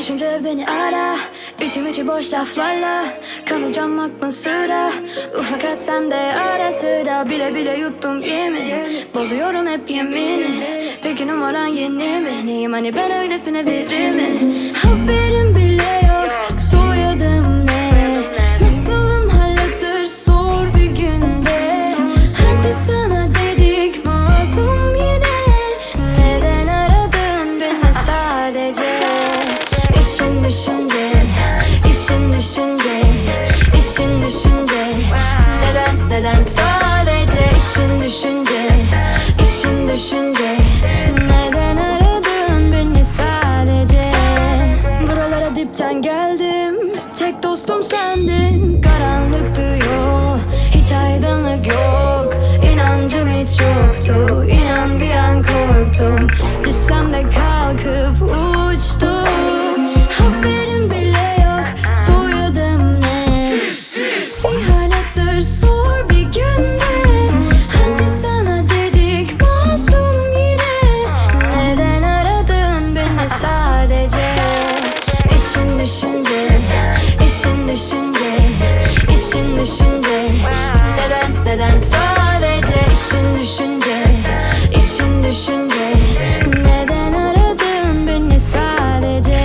düşünce beni ara. İçim içi boş laflarla kanacağım aklın sıra. Fakat sen de ara sıra bile bile yuttum yemin. Bozuyorum hep yemini. Peki numaran yeni mi? Neyim hani ben öylesine biri mi? Haberim bile yok soyadım ne? Nasılım hallettir sor bir günde. Hadi sana dedik masum yine. Neden aradın beni sadece? İşin düşünce, işin düşünce, işin düşünce. Neden sadece işin düşünce, işin düşünce. Neden aradın beni sadece? Buralara dipten geldim, tek dostum sendin. Karanlıktı yol, hiç aydınlık yok. İnancım hiç yoktu, inan bir an korktum. Düşsem de kalkıp uçtum. Haberim bile yok soyadım ne? İhalettir sor bir günde. Hadi sana dedik masum yine. Neden aradın beni sadece? İşin düşünce, işin düşünce, işin düşünce. Neden sadece işin düşünce, işin düşünce. Neden aradın beni sadece?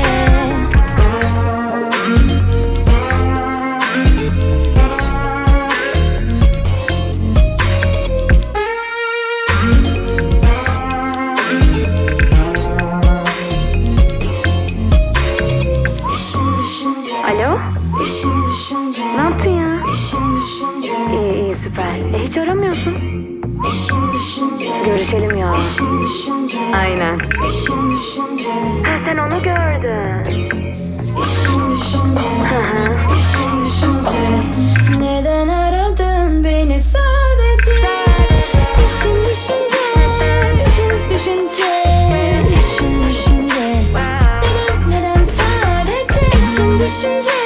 Alo? İşin düşünce, Ne yaptın ya? işin düşünce, İyi süper. Hiç aramıyorsun. işin düşünce, Görüşelim ya. işin düşünce, Aynen. işin düşünce, Ha, sen onu gördün. işin düşünce, işin düşünce. Neden aradın beni sadece? İşin düşünce, işin düşünce, işin düşünce. Neden sadece işin düşünce?